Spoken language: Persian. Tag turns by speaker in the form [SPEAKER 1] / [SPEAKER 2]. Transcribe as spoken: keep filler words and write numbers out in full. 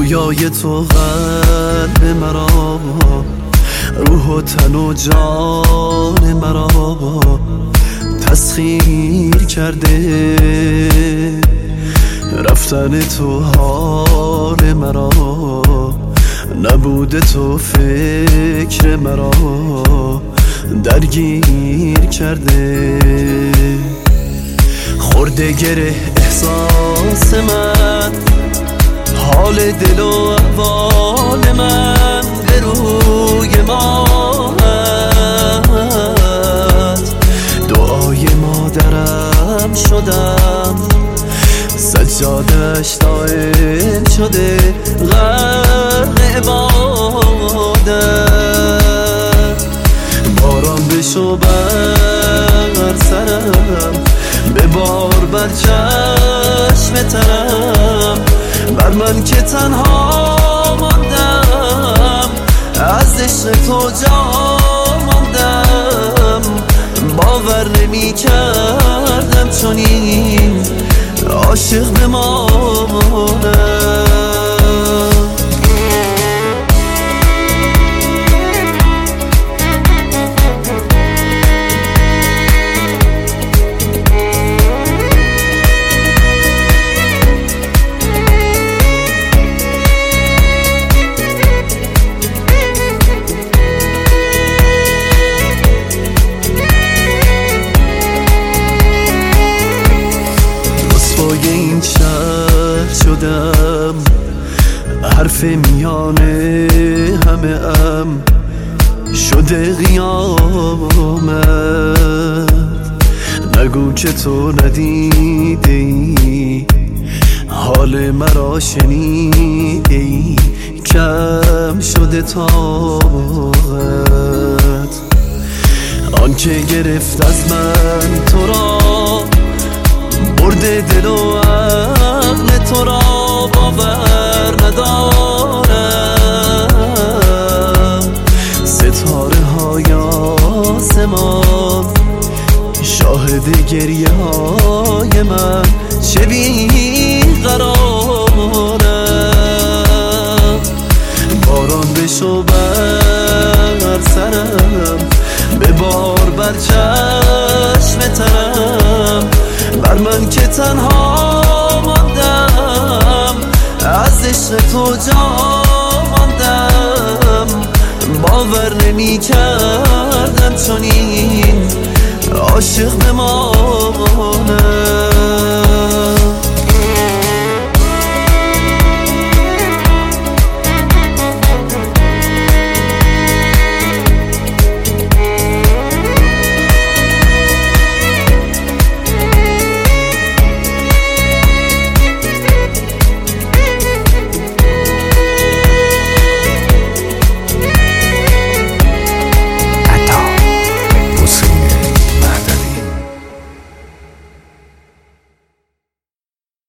[SPEAKER 1] رویای تو قلب مرا، روح و تن و جان مرا تسخیر کرده. رفتن تو حال مرا، نبود تو فکر مرا درگیر کرده. خورده گره احساس من، حال دل و احوال من به روی ماهت. دعای مادرم شدم، سجادش دائم شده غرق عبادت. باران بشو بر سرم، ببار بر چشم ترم، بر من که تنها ماندم، از عشق تو جا ماندم. باور نمی کردم چنین عاشق بمانم. این شهر شدم، حرف میانه همه ام شده قیامت. نگو که تو ندیده ای، حال مرا شنیده ای، کم شده طاقت. آن که گرفت از من تو را، برده دل و عقل تو را باور ندارم. ستاره های آسمان شاهد گریه های من چه بی قرارم. باران بشو بر سرم، ببار بر چشم ترم، بر من که تنها ماندم، از عشق تو جا ماندم. باور نمی کردم چنین عاشق بمانم.